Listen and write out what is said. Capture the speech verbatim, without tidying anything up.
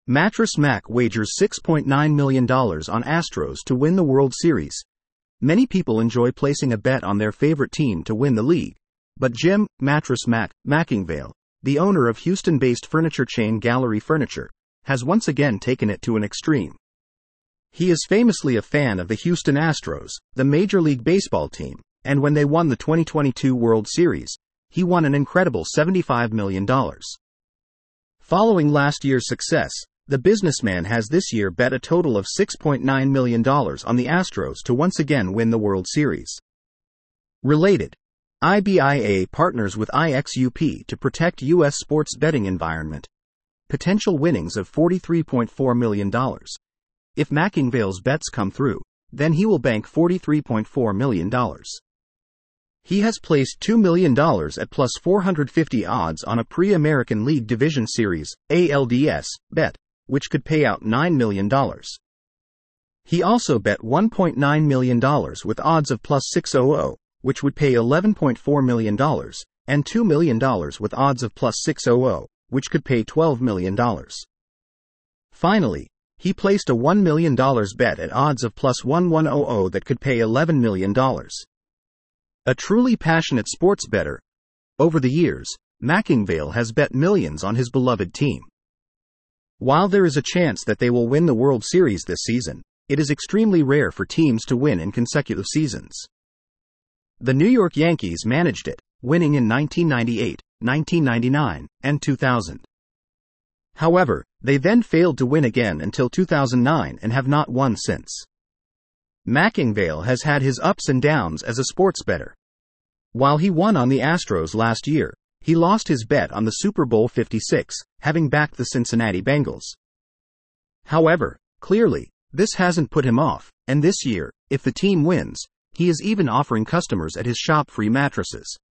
Mattress Mac wagers six point nine million dollars on Astros to win the World Series. Many people enjoy placing a bet on their favorite team to win the league, but Jim Mattress Mac Mackingvale, the owner of Houston-based furniture chain Gallery Furniture, has once again taken it to an extreme. He is famously a fan of the Houston Astros, the Major League Baseball team, and when they won the twenty twenty-two World Series, he won an incredible seventy-five million dollars. Following last year's success, the businessman has this year bet a total of six point nine million dollars on the Astros to once again win the World Series. Related, I B I A partners with I X U P to protect U S sports betting environment. Potential winnings of forty-three point four million dollars. If Mackingvale's bets come through, then he will bank forty-three point four million dollars. He has placed two million dollars at plus four hundred fifty odds on a pre-American League Division Series, A L D S, bet, which could pay out nine million dollars. He also bet one point nine million dollars with odds of plus six hundred, which would pay eleven point four million dollars, and two million dollars with odds of plus six hundred, which could pay twelve million dollars. Finally, he placed a one million dollars bet at odds of plus eleven hundred that could pay eleven million dollars. A truly passionate sports bettor. Over the years, Mackingvale has bet millions on his beloved team. While there is a chance that they will win the World Series this season, it is extremely rare for teams to win in consecutive seasons. The New York Yankees managed it, winning in nineteen ninety-eight, nineteen ninety-nine, and two thousand. However, they then failed to win again until two thousand nine and have not won since. Mackingvale has had his ups and downs as a sports bettor. While he won on the Astros last year, he lost his bet on the Super Bowl fifty-six, having backed the Cincinnati Bengals. However, clearly, this hasn't put him off, and this year, if the team wins, he is even offering customers at his shop free mattresses.